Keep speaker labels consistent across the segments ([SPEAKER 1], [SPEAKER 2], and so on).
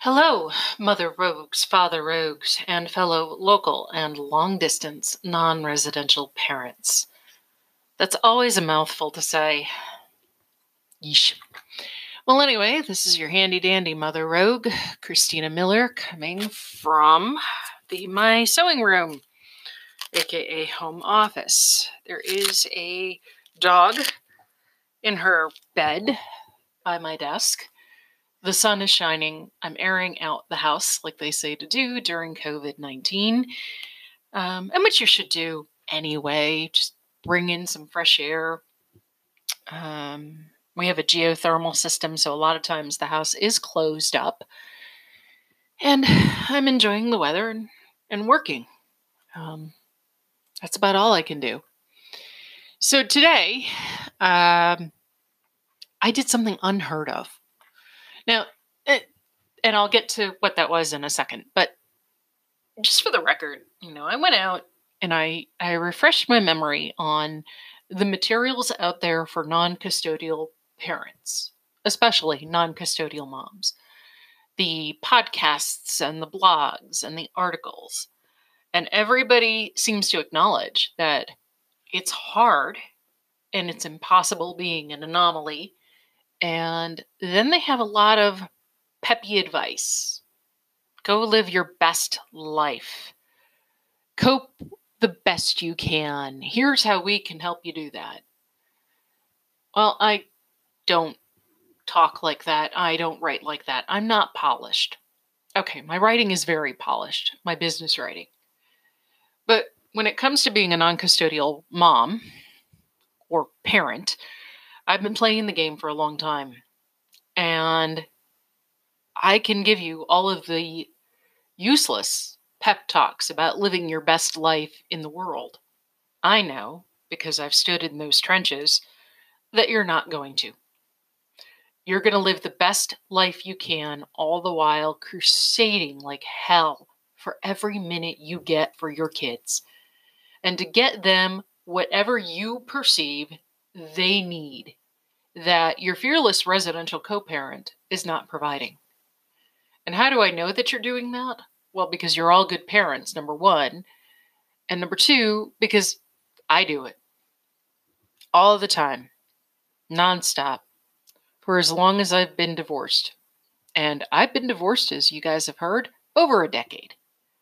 [SPEAKER 1] Hello, Mother Rogues, Father Rogues, and fellow local and long-distance non-residential parents. That's always a mouthful to say. Yeesh. Well, anyway, this is your handy-dandy Mother Rogue, Christina Miller, coming from my sewing room, aka home office. There is a dog in her bed by my desk. The sun is shining. I'm airing out the house like they say to do during COVID-19, and which you should do anyway. Just bring in some fresh air. We have a geothermal system, so a lot of times the house is closed up. And I'm enjoying the weather and working. That's about all I can do. So today, I did something unheard of. Now, and I'll get to what that was in a second, but just for the record, I went out and I refreshed my memory on the materials out there for non-custodial parents, especially non-custodial moms. The podcasts and the blogs and the articles. And everybody seems to acknowledge that it's hard and it's impossible being an anomaly. And then they have a lot of peppy advice. Go live your best life. Cope the best you can. Here's how we can help you do that. Well, I don't talk like that. I don't write like that. I'm not polished. Okay, my writing is very polished, my business writing. But when it comes to being a non-custodial mom or parent, I've been playing the game for a long time. And I can give you all of the useless pep talks about living your best life in the world. I know, because I've stood in those trenches, that you're not going to. You're going to live the best life you can, all the while crusading like hell for every minute you get for your kids. And to get them whatever you perceive they need, that your fearless residential co-parent is not providing. And how do I know that you're doing that? Well, because you're all good parents, number one. And number two, because I do it. All the time. Nonstop. For as long as I've been divorced. And I've been divorced, as you guys have heard, over a decade.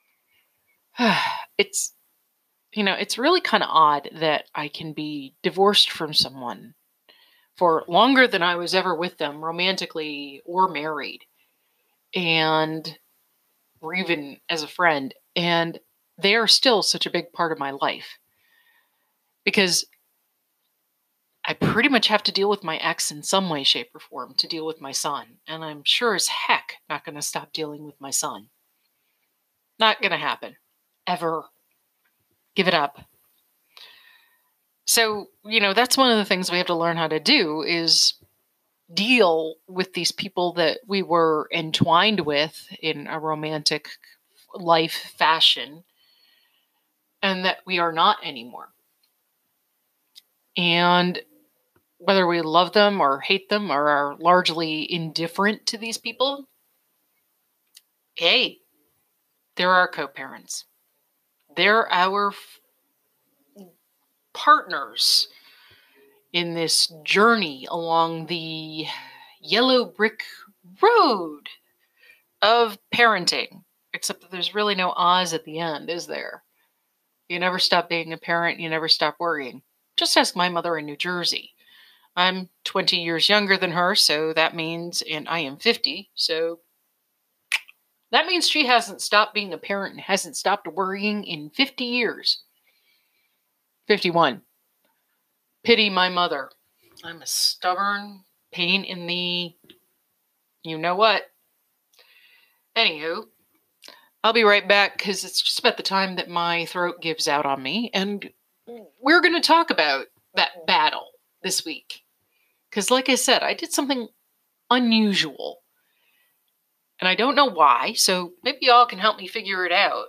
[SPEAKER 1] It's really kind of odd that I can be divorced from someone for longer than I was ever with them, romantically or married. Or even as a friend, and they are still such a big part of my life because I pretty much have to deal with my ex in some way, shape, or form to deal with my son, and I'm sure as heck not going to stop dealing with my son. Not going to happen. Ever. Give it up. So, that's one of the things we have to learn how to do is deal with these people that we were entwined with in a romantic life fashion and that we are not anymore. And whether we love them or hate them or are largely indifferent to these people, hey, they're our co-parents. They're our partners in this journey along the yellow brick road of parenting. Except that there's really no Oz at the end, is there? You never stop being a parent, you never stop worrying. Just ask my mother in New Jersey. I'm 20 years younger than her, so that means, and I am 50, so that means she hasn't stopped being a parent and hasn't stopped worrying in 50 years. 51. Pity my mother. I'm a stubborn pain in the you-know-what. Anywho, I'll be right back because it's just about the time that my throat gives out on me, and we're going to talk about that battle this week. Because like I said, I did something unusual. And I don't know why, so maybe y'all can help me figure it out.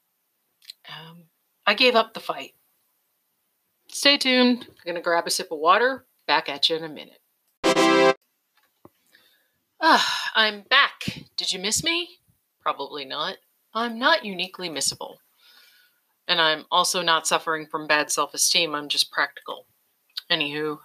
[SPEAKER 1] I gave up the fight. Stay tuned. I'm going to grab a sip of water. Back at you in a minute. I'm back. Did you miss me? Probably not. I'm not uniquely missable. And I'm also not suffering from bad self-esteem. I'm just practical. Anywho,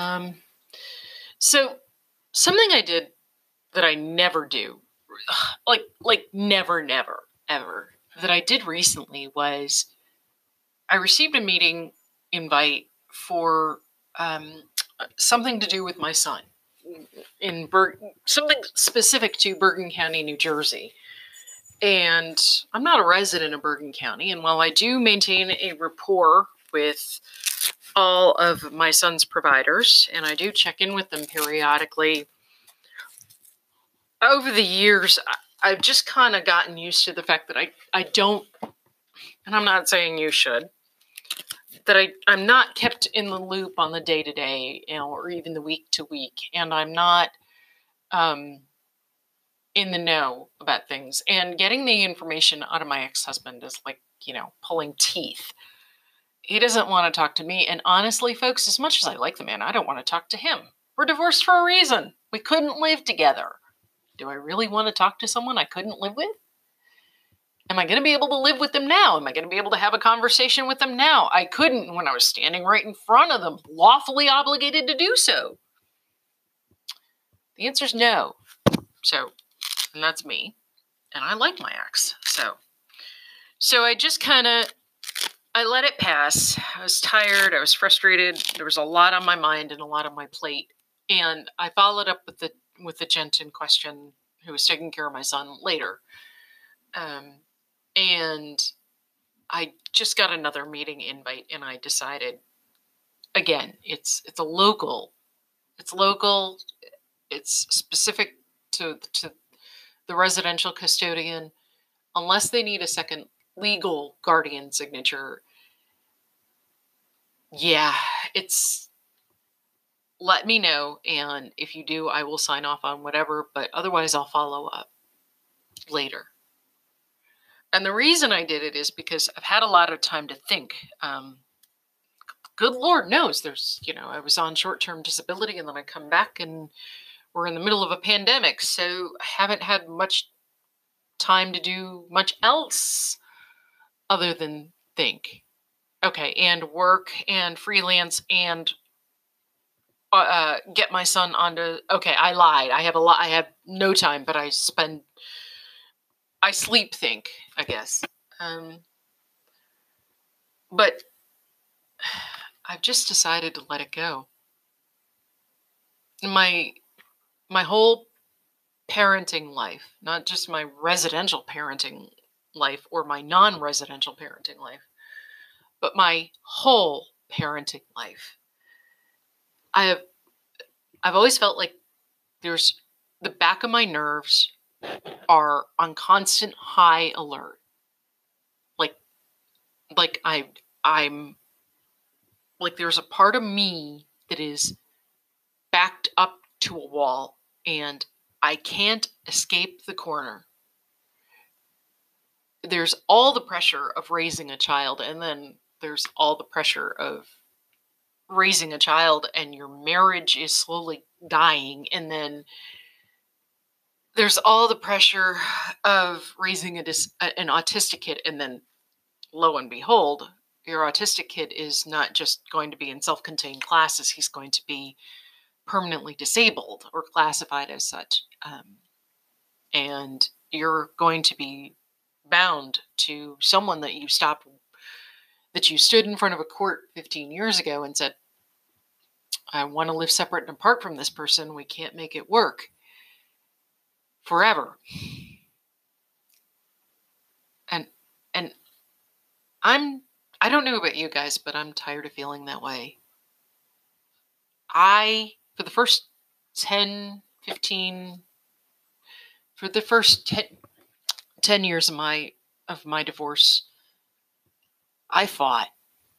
[SPEAKER 1] so something I did that I never do, like never, ever, that I did recently was I received a meeting invite for something to do with my son in something specific to Bergen County, New Jersey. And I'm not a resident of Bergen County, and while I do maintain a rapport with all of my son's providers, and I do check in with them periodically, over the years, I've just kind of gotten used to the fact that I don't, and I'm not saying you should, that I'm not kept in the loop on the day-to-day, or even the week-to-week, and I'm not in the know about things. And getting the information out of my ex-husband is like, pulling teeth. He doesn't want to talk to me. And honestly, folks, as much as I like the man, I don't want to talk to him. We're divorced for a reason. We couldn't live together. Do I really want to talk to someone I couldn't live with? Am I going to be able to live with them now? Am I going to be able to have a conversation with them now? I couldn't when I was standing right in front of them, lawfully obligated to do so. The answer is no. And that's me. And I like my ex. So I just I let it pass. I was tired. I was frustrated. There was a lot on my mind and a lot on my plate. And I followed up with the gent in question who was taking care of my son later. And I just got another meeting invite, and I decided, again, it's local. It's specific to the residential custodian, unless they need a second legal guardian signature. Yeah, let me know, and if you do, I will sign off on whatever, but otherwise I'll follow up later. And the reason I did it is because I've had a lot of time to think. Good Lord knows I was on short-term disability, and then I come back and we're in the middle of a pandemic, so I haven't had much time to do much else other than think. Okay, and work and freelance and get my son onto. Okay, I lied. I have no time, but I sleep think, I guess. But I've just decided to let it go. My whole parenting life, not just my residential parenting life or my non-residential parenting life, but my whole parenting life, I've always felt like there's the back of my nerves are on constant high alert. Like I'm like there's a part of me that is backed up to a wall and I can't escape the corner. There's all the pressure of raising a child, and then there's all the pressure of raising a child and your marriage is slowly dying, and then there's all the pressure of raising an autistic kid, and then lo and behold, your autistic kid is not just going to be in self-contained classes, he's going to be permanently disabled or classified as such. And you're going to be bound to someone that you stood in front of a court 15 years ago and said, I want to live separate and apart from this person. We can't make it work forever. And I don't know about you guys, but I'm tired of feeling that way. For the first 10 years of my divorce, I fought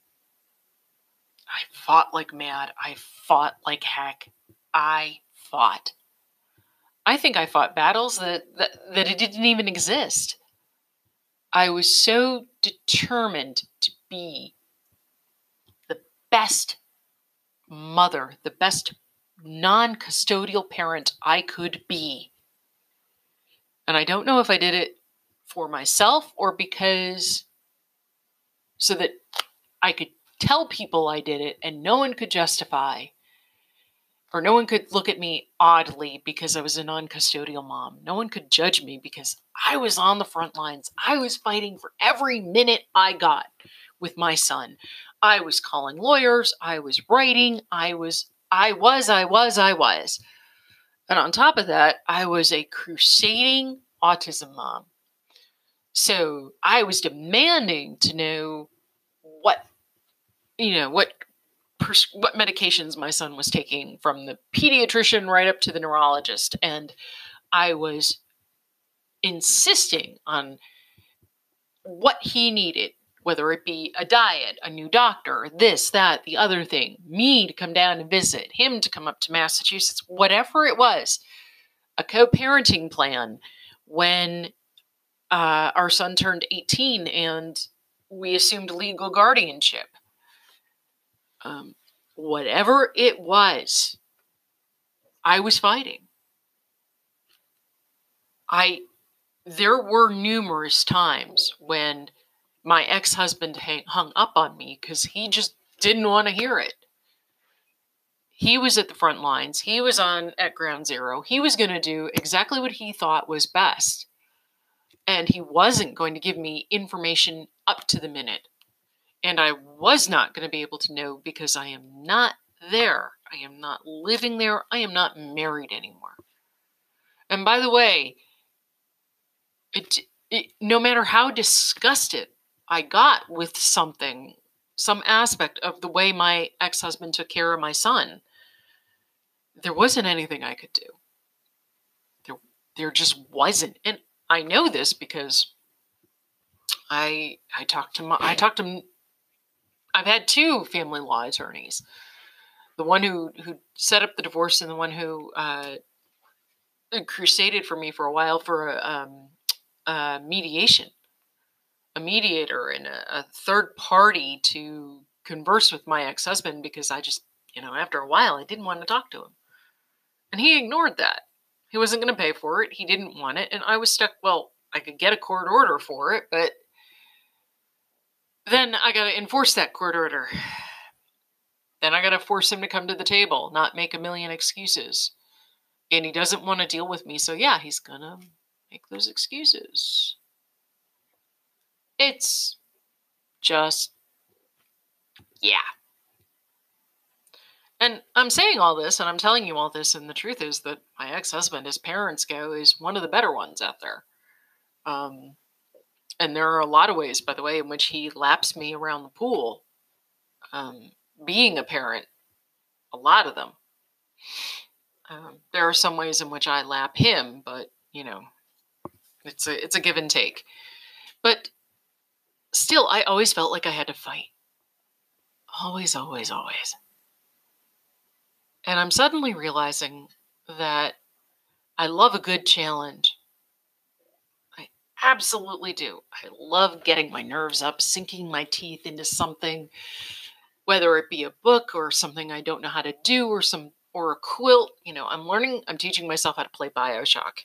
[SPEAKER 1] like mad. I fought like heck. I think I fought battles that it didn't even exist. I was so determined to be the best mother, the best non-custodial parent I could be. And I don't know if I did it for myself or because so that I could tell people I did it and no one could justify, or no one could look at me oddly because I was a non-custodial mom. No one could judge me because I was on the front lines. I was fighting for every minute I got with my son. I was calling lawyers. I was writing. I was. And on top of that, I was a crusading autism mom. So I was demanding to know what medications my son was taking, from the pediatrician right up to the neurologist. And I was insisting on what he needed, whether it be a diet, a new doctor, this, that, the other thing, me to come down and visit, him to come up to Massachusetts, whatever it was, a co-parenting plan when our son turned 18 and we assumed legal guardianship. Whatever it was, I was fighting. There were numerous times when my ex-husband hung up on me because he just didn't want to hear it. He was at the front lines. He was at ground zero. He was going to do exactly what he thought was best. And he wasn't going to give me information up to the minute. And I was not going to be able to know because I am not there. I am not living there. I am not married anymore. And by the way, no matter how disgusted I got with some aspect of the way my ex-husband took care of my son, there wasn't anything I could do. There just wasn't. And I know this because I talked to him. I've had two family law attorneys. The one who set up the divorce and the one who crusaded for me for a while for mediation, a mediator and a third party to converse with my ex-husband, because I just, after a while, I didn't want to talk to him. And he ignored that. He wasn't going to pay for it. He didn't want it. And I was stuck. Well, I could get a court order for it, but then I got to enforce that court order. Then I got to force him to come to the table, not make a million excuses. And he doesn't want to deal with me. So yeah, he's going to make those excuses. It's just, yeah. And I'm saying all this, and I'm telling you all this, and the truth is that my ex-husband, as parents go, is one of the better ones out there. And there are a lot of ways, by the way, in which he laps me around the pool. Being a parent, a lot of them. There are some ways in which I lap him, but, it's a give and take. But still, I always felt like I had to fight. Always, always, always. And I'm suddenly realizing that I love a good challenge. I absolutely do. I love getting my nerves up, sinking my teeth into something, whether it be a book or something I don't know how to do, or a quilt. I'm teaching myself how to play BioShock.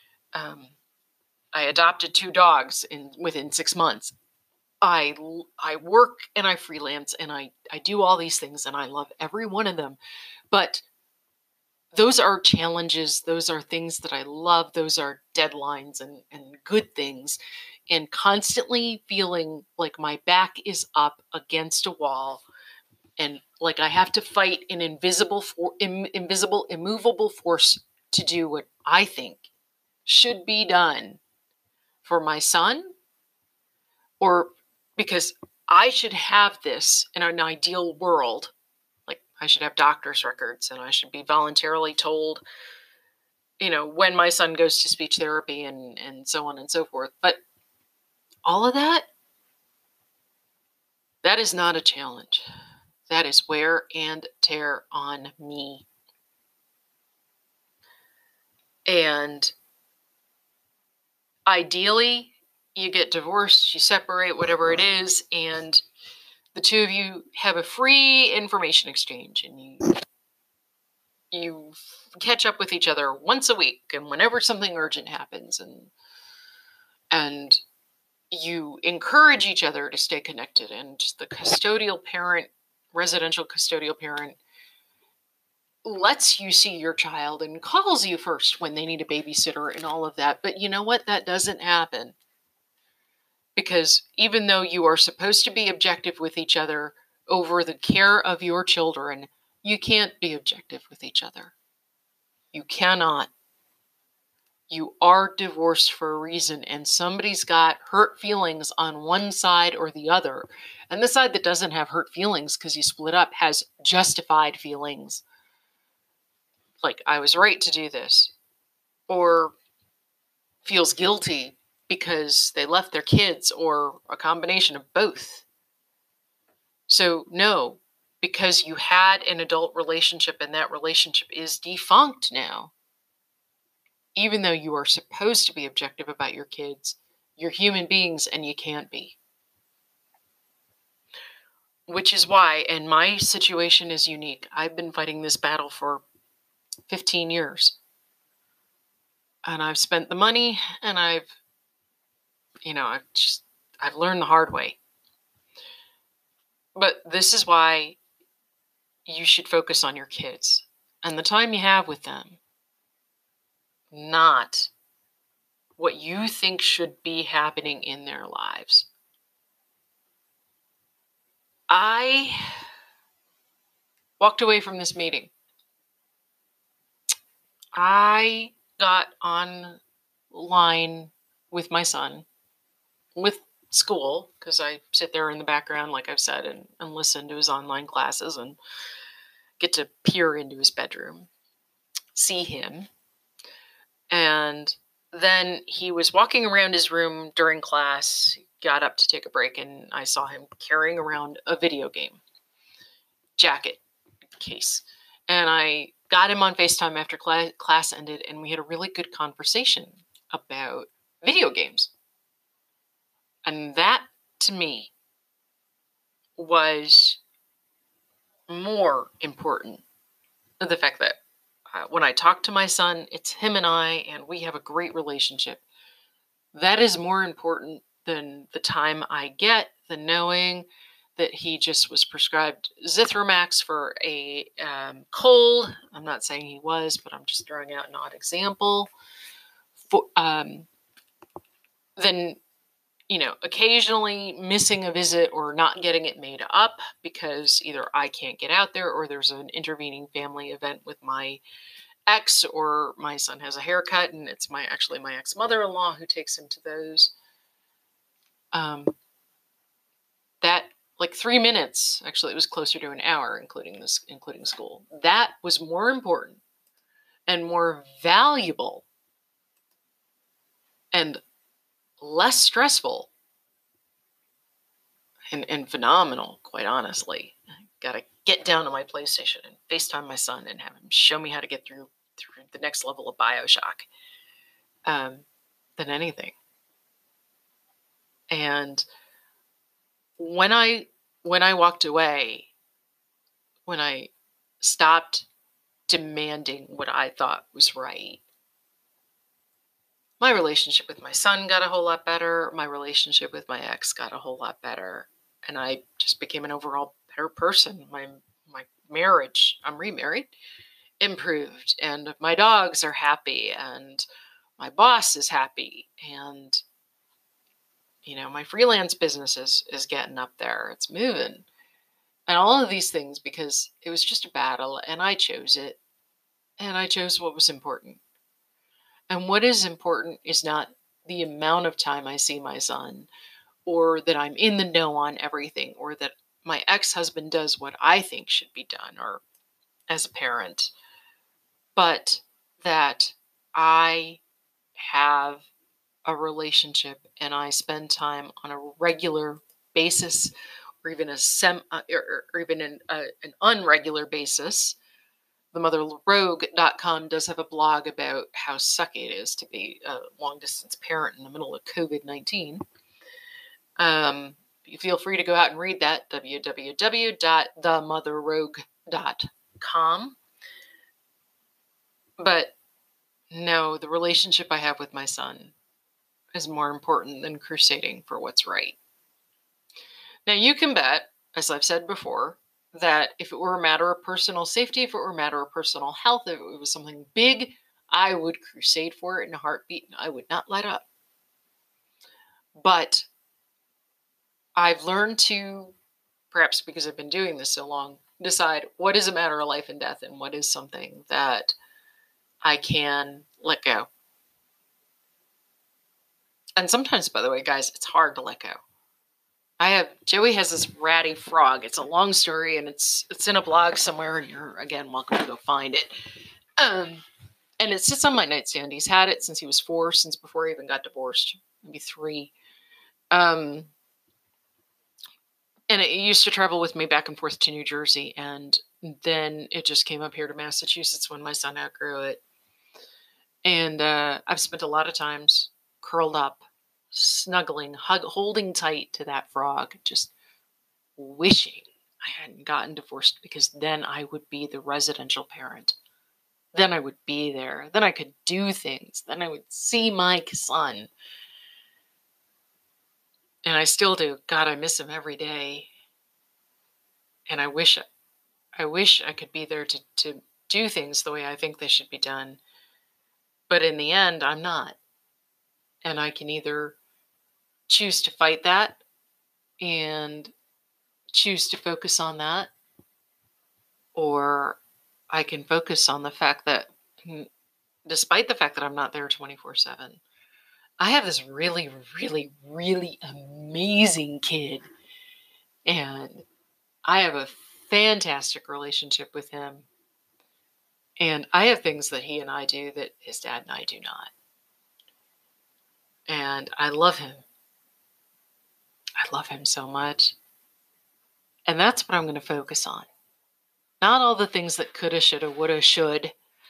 [SPEAKER 1] I adopted 2 dogs within 6 months. I work and I freelance and I do all these things and I love every one of them. But those are challenges. Those are things that I love. Those are deadlines and good things. And constantly feeling like my back is up against a wall and like I have to fight an immovable force to do what I think should be done for my son, or because I should have this in an ideal world. Like I should have doctor's records and I should be voluntarily told, when my son goes to speech therapy and so on and so forth. But all of that is not a challenge. That is wear and tear on me. And ideally, you get divorced, you separate, whatever it is, and the two of you have a free information exchange, and you catch up with each other once a week, and whenever something urgent happens, and you encourage each other to stay connected, and the custodial parent, residential custodial parent, lets you see your child and calls you first when they need a babysitter and all of that. But you know what? That doesn't happen. Because even though you are supposed to be objective with each other over the care of your children, you can't be objective with each other. You cannot. You are divorced for a reason, and somebody's got hurt feelings on one side or the other. And the side that doesn't have hurt feelings because you split up has justified feelings. Like, I was right to do this. Or feels guilty because they left their kids, or a combination of both. So no, because you had an adult relationship and that relationship is defunct now, even though you are supposed to be objective about your kids, you're human beings and you can't be. Which is why, and my situation is unique. I've been fighting this battle for 15 years. And I've spent the money, and I've learned the hard way. But this is why you should focus on your kids and the time you have with them, not what you think should be happening in their lives. I walked away from this meeting. I got online with my son, with school, because I sit there in the background, like I've said, and listen to his online classes and get to peer into his bedroom, see him. And then he was walking around his room during class, got up to take a break, and I saw him carrying around a video game jacket case. And I got him on FaceTime after class ended, and we had a really good conversation about video games. And that, to me, was more important than the fact that when I talk to my son, it's him and I, and we have a great relationship. That is more important than the time I get, than knowing that he just was prescribed Zithromax for a cold. I'm not saying he was, but I'm just throwing out an odd example. Then, occasionally missing a visit or not getting it made up because either I can't get out there or there's an intervening family event with my ex, or my son has a haircut and it's my ex-mother-in-law who takes him to those. That, like 3 minutes, actually it was closer to an hour, including school. That was more important and more valuable and less stressful and phenomenal, quite honestly. I gotta get down to my PlayStation and FaceTime my son and have him show me how to get through the next level of BioShock than anything. And when I walked away, when I stopped demanding what I thought was right, my relationship with my son got a whole lot better. My relationship with my ex got a whole lot better. And I just became an overall better person. My marriage, I'm remarried, improved. And my dogs are happy. And my boss is happy. And, my freelance business is getting up there. It's moving. And all of these things, because it was just a battle and I chose it. And I chose what was important. And what is important is not the amount of time I see my son, or that I'm in the know on everything, or that my ex-husband does what I think should be done, or as a parent, but that I have a relationship and I spend time on a regular basis, or even an unregular basis. TheMotherRogue.com does have a blog about how sucky it is to be a long-distance parent in the middle of COVID-19. You feel free to go out and read that, www.themotherrogue.com. But no, the relationship I have with my son is more important than crusading for what's right. Now, you can bet, as I've said before, that if it were a matter of personal safety, if it were a matter of personal health, if it was something big, I would crusade for it in a heartbeat and I would not let up. But I've learned to, perhaps because I've been doing this so long, decide what is a matter of life and death and what is something that I can let go. And sometimes, by the way, guys, it's hard to let go. Joey has this ratty frog. It's a long story and it's in a blog somewhere, and you're again welcome to go find it. And it sits on my nightstand. He's had it since he was 4, since before he even got divorced, maybe 3. And it used to travel with me back and forth to New Jersey, and then it just came up here to Massachusetts when my son outgrew it. And I've spent a lot of times curled up, snuggling, holding tight to that frog, just wishing I hadn't gotten divorced, because then I would be the residential parent. Then I would be there. Then I could do things. Then I would see my son. And I still do. God, I miss him every day. And I wish I could be there to do things the way I think they should be done. But in the end, I'm not. And I can either choose to fight that and choose to focus on that, or I can focus on the fact that despite the fact that I'm not there 24/7, I have this really, really, really amazing kid, and I have a fantastic relationship with him, and I have things that he and I do that his dad and I do not. And I love him. I love him so much. And that's what I'm going to focus on. Not all the things that coulda, shoulda, woulda, should,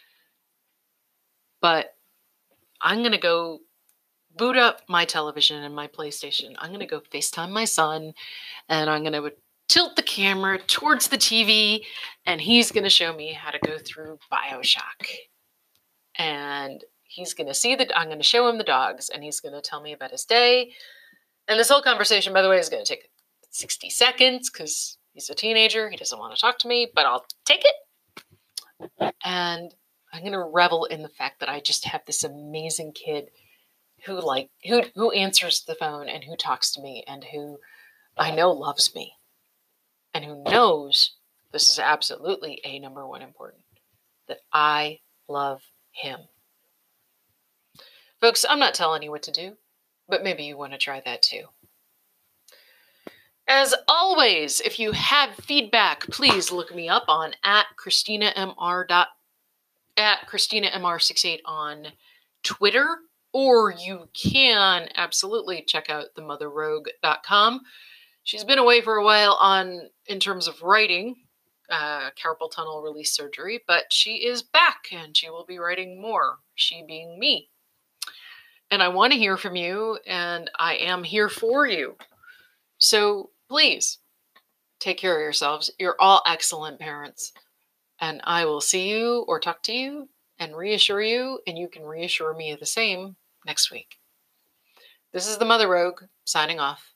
[SPEAKER 1] but I'm going to go boot up my television and my PlayStation. I'm going to go FaceTime my son, and I'm going to tilt the camera towards the TV, and he's going to show me how to go through BioShock. And he's going to I'm going to show him the dogs, and he's going to tell me about his day. And this whole conversation, by the way, is going to take 60 seconds because he's a teenager. He doesn't want to talk to me, but I'll take it. And I'm going to revel in the fact that I just have this amazing kid who answers the phone and who talks to me and who I know loves me and who knows this is absolutely number one important, that I love him. Folks, I'm not telling you what to do, but maybe you want to try that too. As always, if you have feedback, please look me up on at ChristinaMR68 on Twitter, or you can absolutely check out themotherrogue.com. She's been away for a while in terms of writing, carpal tunnel release surgery, but she is back and she will be writing more, she being me. And I want to hear from you, and I am here for you. So please take care of yourselves. You're all excellent parents. And I will see you or talk to you and reassure you, and you can reassure me the same next week. This is the Mother Rogue signing off.